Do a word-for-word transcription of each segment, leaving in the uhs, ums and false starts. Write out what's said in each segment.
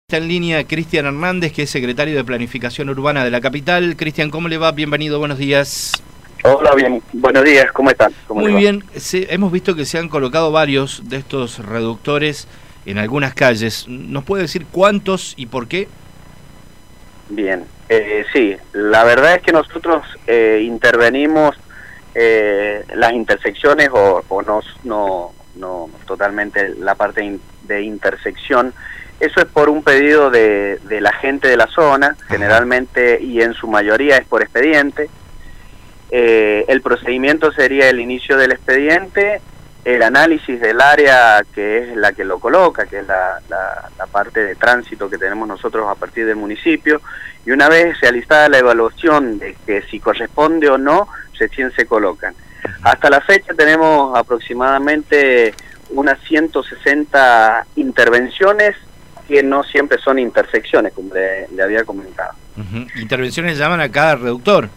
Está en línea Cristian Hernández, que es secretario de Planificación Urbana de la capital. Cristian, ¿cómo le va? Bienvenido, buenos días. Hola, bien, buenos días, ¿cómo están? ¿Cómo Muy bien, se, hemos visto que se han colocado varios de estos reductores en algunas calles. ¿Nos puede decir cuántos y por qué? Bien, eh, sí, la verdad es que nosotros eh, intervenimos eh, las intersecciones o, o nos, no, no totalmente la parte in, de intersección. Eso es por un pedido de, de la gente de la zona, generalmente y en su mayoría es por expediente. Eh, el procedimiento sería el inicio del expediente, el análisis del área que es la que lo coloca, que es la, la, la parte de tránsito que tenemos nosotros a partir del municipio, y una vez realizada la evaluación de que si corresponde o no, recién se colocan. Hasta la fecha tenemos aproximadamente unas ciento sesenta intervenciones que no siempre son intersecciones, como le, le había comentado. Uh-huh. ¿Intervenciones llaman a cada reductor?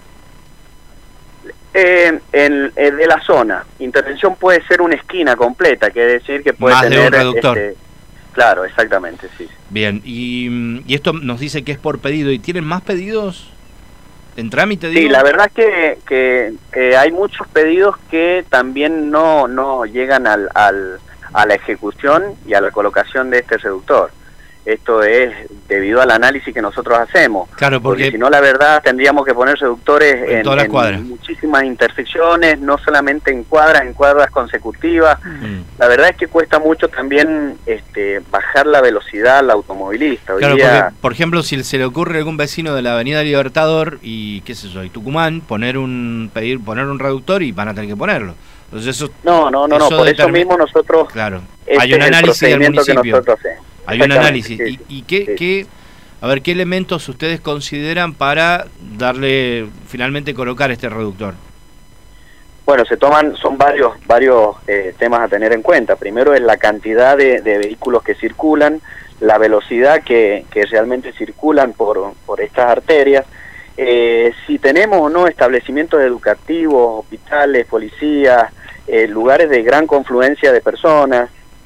Eh, en, en, de la zona. Intervención puede ser una esquina completa, quiere decir que puede Más tener... de un reductor. Este, claro, exactamente, sí. Bien, y, y esto nos dice que es por pedido. ¿Y tienen más pedidos en trámite? Digo? Sí, la verdad es que, que eh, hay muchos pedidos que también no, no llegan al... al a la ejecución y a la colocación de este reductor. Esto es debido al análisis que nosotros hacemos. Claro, porque, porque si no, la verdad, tendríamos que poner reductores en, en, en, en muchísimas intersecciones, no solamente en cuadras, en cuadras consecutivas. Mm. La verdad es que cuesta mucho también este, bajar la velocidad al automovilista. Hoy claro, día... porque, por ejemplo, si se le ocurre a algún vecino de la Avenida Libertador y, qué sé yo, y Tucumán, poner un, pedir, poner un reductor y van a tener que ponerlo. Entonces eso, no, no, no, eso no, por eso mismo nosotros... Claro, este hay un análisis del municipio. Que nosotros hacemos. Hay un análisis. Sí, ¿Y, y qué, sí. qué, a ver, qué elementos ustedes consideran para darle, finalmente colocar este reductor? Bueno, se toman, son varios varios eh, temas a tener en cuenta. Primero es la cantidad de, de vehículos que circulan, la velocidad que, que realmente circulan por, por estas arterias, eh, si tenemos o no establecimientos educativos, hospitales, policías, eh, lugares de gran confluencia de personas.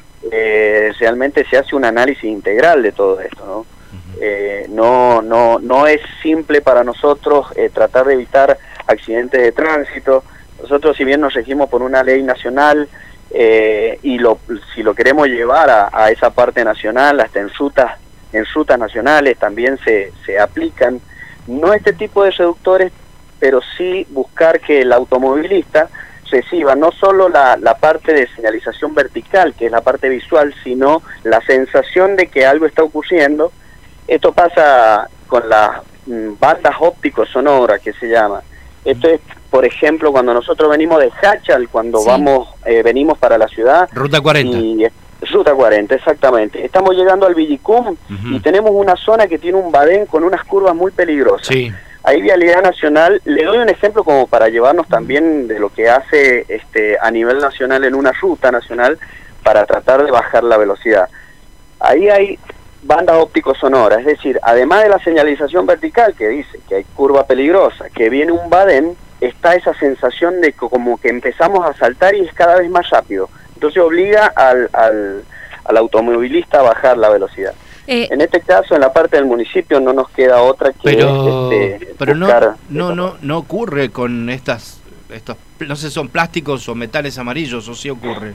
Eh, realmente se hace un análisis integral de todo esto, ¿no? Uh-huh. eh, no, no, no es simple para nosotros eh, tratar de evitar accidentes de tránsito. Nosotros, si bien nos regimos por una ley nacional eh, y lo, si lo queremos llevar a, a esa parte nacional, hasta en rutas, en rutas nacionales también se, se aplican, no este tipo de reductores, pero sí buscar que el automovilista reciba no solo la, la parte de señalización vertical, que es la parte visual, sino la sensación de que algo está ocurriendo. Esto pasa con las mm, bandas ópticos sonoras, que se llama. Esto es, por ejemplo, cuando nosotros venimos de Hachal, cuando sí. vamos eh, venimos para la ciudad. Ruta cuarenta. Y, Ruta cuarenta, exactamente. Estamos llegando al Villicum uh-huh. y tenemos una zona que tiene un badén con unas curvas muy peligrosas. Sí. Ahí Vialidad Nacional, le doy un ejemplo como para llevarnos también de lo que hace este a nivel nacional en una ruta nacional para tratar de bajar la velocidad. Ahí hay banda óptico sonora, es decir, además de la señalización vertical que dice que hay curva peligrosa, que viene un badén, está esa sensación de que como que empezamos a saltar y es cada vez más rápido. Entonces obliga al, al, al automovilista a bajar la velocidad. Eh, en este caso, en la parte del municipio no nos queda otra que pero, este, pero buscar... no, no, no, no ocurre con estas, estos, no sé, son plásticos o metales amarillos, o sí ocurre.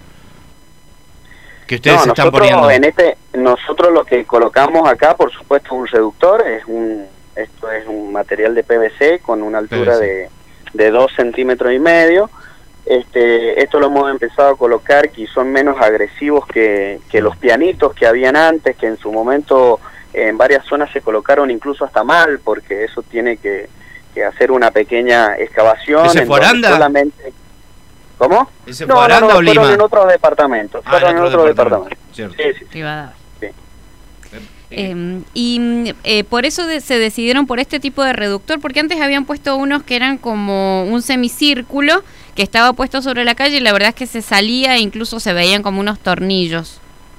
Que ustedes no, se están nosotros, poniendo. En este, nosotros lo que colocamos acá, por supuesto, es un reductor, es un, esto es un material de P V C con una altura de, de dos centímetros y medio. Este, esto lo hemos empezado a colocar que son menos agresivos que, que los pianitos que habían antes, que en su momento en varias zonas se colocaron incluso hasta mal, porque eso tiene que, que hacer una pequeña excavación. ¿Ese fue Aranda? Solamente... ¿Cómo? ¿Ese no, fue Aranda no, no, o Lima? Fueron en otros departamentos. Ah, fueron en otros departamento. departamentos. Sí, sí, sí. Sí. Eh, y eh, por eso de, se decidieron por este tipo de reductor, porque antes habían puesto unos que eran como un semicírculo que estaba puesto sobre la calle y la verdad es que se salía e incluso se veían como unos tornillos.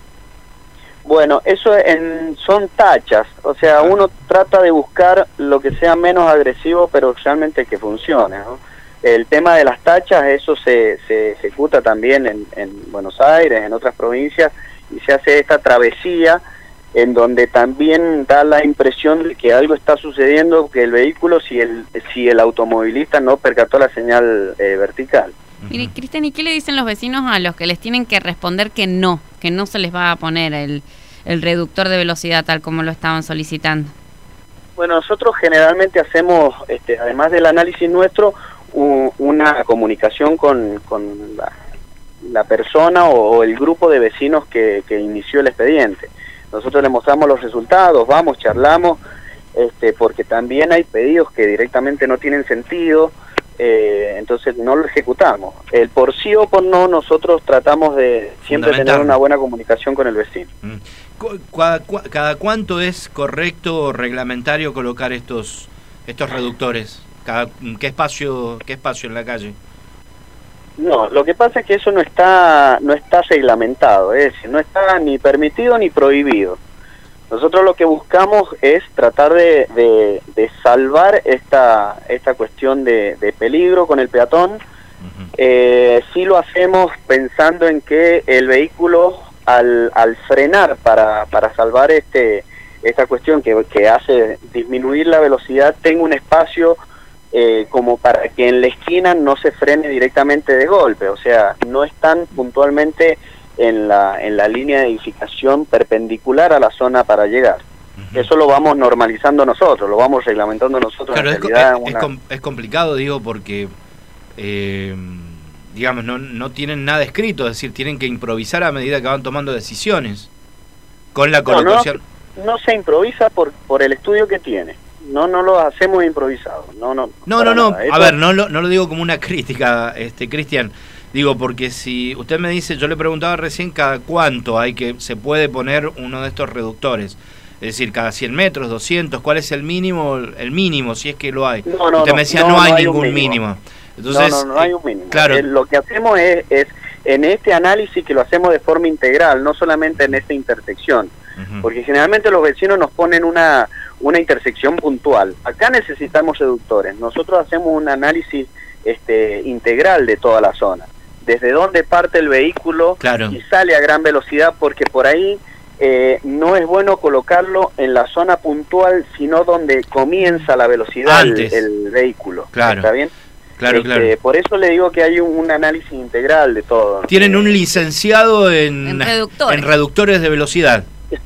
Bueno, eso en, son tachas, o sea, uno trata de buscar lo que sea menos agresivo, pero realmente que funcione, ¿no? El tema de las tachas, eso se, se ejecuta también en, en Buenos Aires, en otras provincias, y se hace esta travesía en donde también da la impresión de que algo está sucediendo, que el vehículo, si el si el automovilista no percató la señal eh, vertical. Mire, Cristian, ¿y qué le dicen los vecinos a los que les tienen que responder que no, que no se les va a poner el, el reductor de velocidad tal como lo estaban solicitando? Bueno, nosotros generalmente hacemos, este, además del análisis nuestro, u, una comunicación con, con la, la persona o, o el grupo de vecinos que, que inició el expediente. Nosotros le mostramos los resultados, vamos, charlamos, este, porque también hay pedidos que directamente no tienen sentido, eh, entonces no lo ejecutamos. El por sí o por no, nosotros tratamos de siempre tener una buena comunicación con el vecino. Mm. ¿Cada, cada cuánto es correcto o reglamentario colocar estos estos reductores? Cada, ¿qué espacio qué espacio en la calle? No, lo que pasa es que eso no está no está reglamentado, es decir, no está ni permitido ni prohibido. Nosotros lo que buscamos es tratar de, de, de salvar esta esta cuestión de, de peligro con el peatón. Uh-huh. Eh, sí lo hacemos pensando en que el vehículo al, al frenar para, para salvar este esta cuestión que, que hace disminuir la velocidad tenga un espacio Eh, como para que en la esquina no se frene directamente de golpe, o sea, no están puntualmente en la en la línea de edificación perpendicular a la zona para llegar. Uh-huh. Eso lo vamos normalizando nosotros, lo vamos reglamentando nosotros. Claro, en es, realidad, es, una... es, es complicado, digo, porque eh, digamos, no, no tienen nada escrito, es decir, tienen que improvisar a medida que van tomando decisiones con la colocación. No, no, no se improvisa por por el estudio que tiene. No, no lo hacemos improvisado. No, no, no, no, no. A ver, no lo, no lo digo como una crítica, este, Cristian. Digo, porque si usted me dice, yo le preguntaba recién cada cuánto hay que se puede poner uno de estos reductores. Es decir, cada cien metros, doscientos, ¿cuál es el mínimo? El mínimo, si es que lo hay. No, no, usted no, me decía, no, no hay no hay ningún mínimo. mínimo. Entonces, no, no, no hay un mínimo. Claro. Eh, lo que hacemos es, es, en este análisis que lo hacemos de forma integral, no solamente en esta intersección. Uh-huh. Porque generalmente los vecinos nos ponen una... una intersección puntual. Acá necesitamos reductores. Nosotros hacemos un análisis este, integral de toda la zona. Desde dónde parte el vehículo claro. y sale a gran velocidad, porque por ahí eh, no es bueno colocarlo en la zona puntual, sino donde comienza la velocidad el, el vehículo. Claro. ¿Está bien? Claro, este, claro. Por eso le digo que hay un, un análisis integral de todo. Tienen un licenciado en, en, reductores. en reductores de velocidad.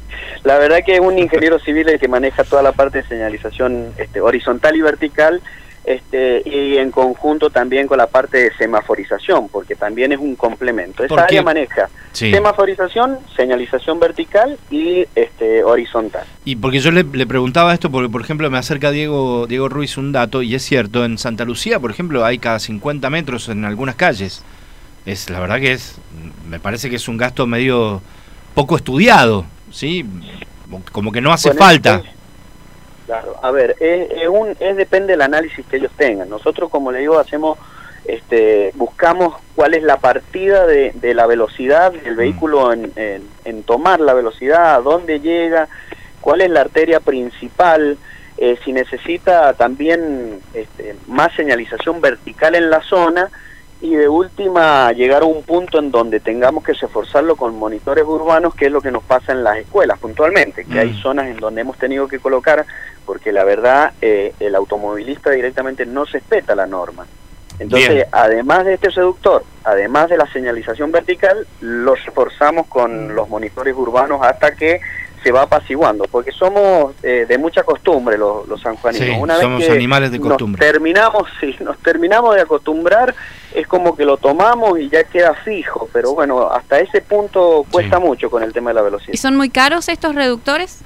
La verdad que es un ingeniero civil el que maneja toda la parte de señalización este, horizontal y vertical, este, y en conjunto también con la parte de semaforización, porque también es un complemento. Esa área maneja sí. semaforización, señalización vertical y este, horizontal. Y porque yo le, le preguntaba esto, porque por ejemplo me acerca Diego, Diego Ruiz un dato, y es cierto, en Santa Lucía, por ejemplo, hay cada cincuenta metros en algunas calles. Es la verdad que es, me parece que es un gasto medio poco estudiado. Sí, como que no hace bueno, falta. Es, claro, a ver, es, es un es depende del análisis que ellos tengan. Nosotros, como le digo, hacemos, este, buscamos cuál es la partida de, de la velocidad del vehículo en, en, en tomar la velocidad, a dónde llega, cuál es la arteria principal, eh, si necesita también este, más señalización vertical en la zona. Y de última, llegar a un punto en donde tengamos que reforzarlo con monitores urbanos, que es lo que nos pasa en las escuelas puntualmente, que mm. hay zonas en donde hemos tenido que colocar, porque la verdad, eh, el automovilista directamente no respeta la norma. Entonces, Bien. además de este reductor, además de la señalización vertical, lo reforzamos con los monitores urbanos hasta que se va apaciguando, porque somos eh, de mucha costumbre los, los sanjuaninos. Sí, Una vez somos que animales de costumbre. Nos terminamos, sí, nos terminamos de acostumbrar, es como que lo tomamos y ya queda fijo, pero bueno, hasta ese punto cuesta sí. mucho con el tema de la velocidad. ¿Y son muy caros estos reductores?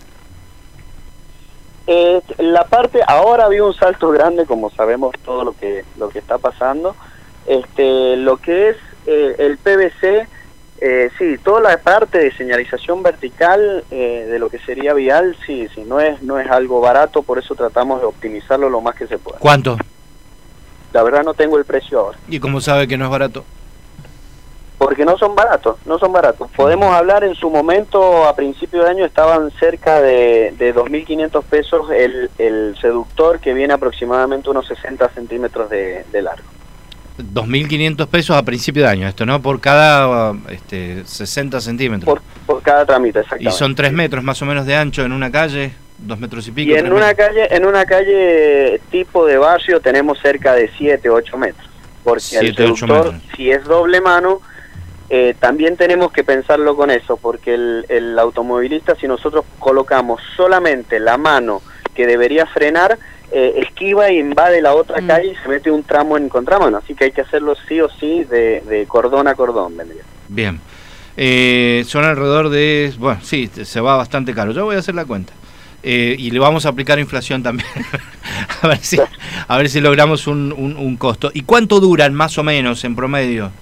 Eh, la parte, ahora había un salto grande, como sabemos todo lo que lo que está pasando. Este, lo que es eh, el P V C, eh, sí, toda la parte de señalización vertical eh, de lo que sería vial, sí, sí, no es no es algo barato, por eso tratamos de optimizarlo lo más que se pueda. ¿Cuánto? La verdad no tengo el precio ahora. ¿Y cómo sabe que no es barato? Porque no son baratos, no son baratos. Podemos hablar, en su momento, a principio de año, estaban cerca de, de dos mil quinientos pesos el, el seductor, que viene aproximadamente unos sesenta centímetros de, de largo. dos mil quinientos pesos a principio de año, esto, ¿no? Por cada este, sesenta centímetros. Por, por cada trámite, exactamente. Y son tres metros más o menos de ancho en una calle, dos metros y pico. Y en una calle, en una calle tipo de barrio tenemos cerca de siete, ocho metros. Porque siete, el reductor, si es doble mano, eh, también tenemos que pensarlo con eso, porque el, el automovilista, si nosotros colocamos solamente la mano que debería frenar, eh, esquiva e invade la otra mm. calle y se mete un tramo en contramano, así que hay que hacerlo sí o sí de, de cordón a cordón, vendría. Bien, eh, son alrededor de, bueno, sí, se va bastante caro, yo voy a hacer la cuenta. Eh, y le vamos a aplicar inflación también, a ver si a ver si logramos un, un, un costo. ¿Y cuánto duran más o menos en promedio?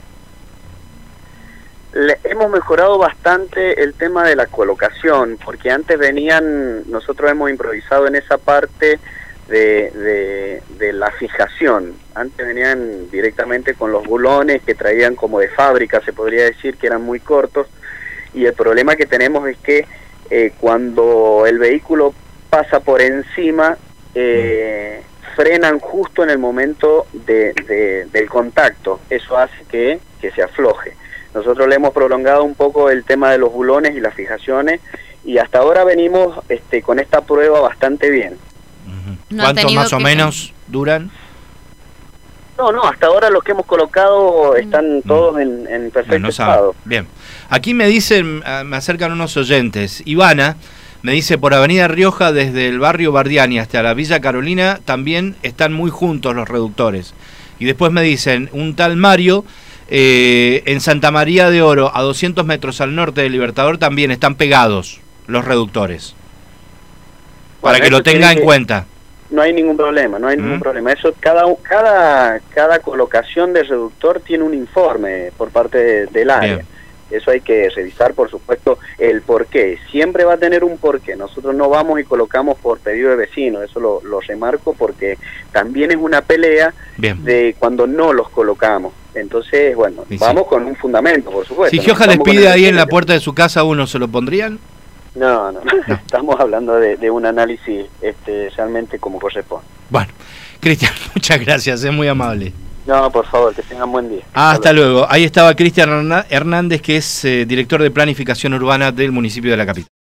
Le, hemos mejorado bastante el tema de la colocación, porque antes venían, nosotros hemos improvisado en esa parte de, de, de la fijación. Antes venían directamente con los bulones que traían como de fábrica, se podría decir, que eran muy cortos, y el problema que tenemos es que eh, cuando el vehículo pasa por encima, eh, frenan justo en el momento de, de, del contacto. Eso hace que, que se afloje. Nosotros le hemos prolongado un poco el tema de los bulones y las fijaciones, y hasta ahora venimos este, con esta prueba bastante bien. Uh-huh. ¿No ¿Cuánto más o menos duran? No, no, hasta ahora los que hemos colocado están todos mm. en, en perfecto bueno, estado. Bien. Aquí me dicen, me acercan unos oyentes. Ivana me dice, por Avenida Rioja, desde el barrio Bardiani hasta la Villa Carolina, también están muy juntos los reductores. Y después me dicen, un tal Mario, eh, en Santa María de Oro, a doscientos metros al norte del Libertador, también están pegados los reductores. Bueno, para que lo tenga en que... cuenta. No hay ningún problema, no hay ¿Mm? ningún problema. Eso, cada cada cada colocación de reductor tiene un informe por parte de, del área. Bien. Eso hay que revisar, por supuesto, el porqué. Siempre va a tener un porqué. Nosotros no vamos y colocamos por pedido de vecino. Eso lo, lo remarco porque también es una pelea Bien. de cuando no los colocamos. Entonces, bueno, sí, vamos sí. con un fundamento, por supuesto. Si Gioja les pide ahí en la puerta de su casa, ¿uno se lo pondrían? No, no, no, estamos hablando de, de un análisis este, realmente como corresponde. Bueno, Cristian, muchas gracias, es muy amable. No, por favor, que tengan buen día. Ah, hasta luego. Ahí estaba Cristian Hernández, que es eh, director de planificación urbana del municipio de La Capital.